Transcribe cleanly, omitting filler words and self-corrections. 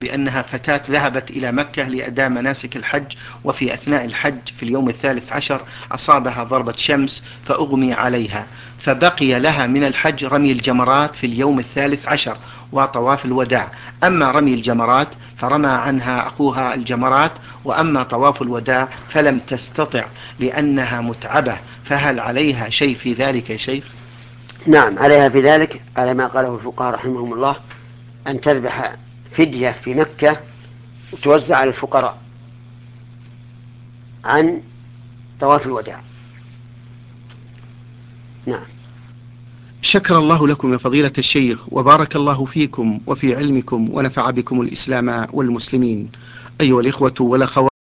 بأنها فتاة ذهبت إلى مكة لأداء مناسك الحج، وفي أثناء الحج في اليوم 13 أصابها ضربة شمس فأغمي عليها، فبقي لها من الحج رمي الجمرات في اليوم 13 وطواف الوداع. أما رمي الجمرات فرمى عنها أخوها الجمرات، وأما طواف الوداع فلم تستطع لأنها متعبة، فهل عليها شيء في ذلك يا شيخ؟ نعم، عليها في ذلك على ما قاله الفقهاء رحمهم الله، أن تذبح فدية في مكة وتوزع على الفقراء عن طواف الوداع. نعم. شكر الله لكم يا فضيلة الشيخ، وبارك الله فيكم وفي علمكم، ونفع بكم الإسلام والمسلمين. أيها الإخوة والأخوات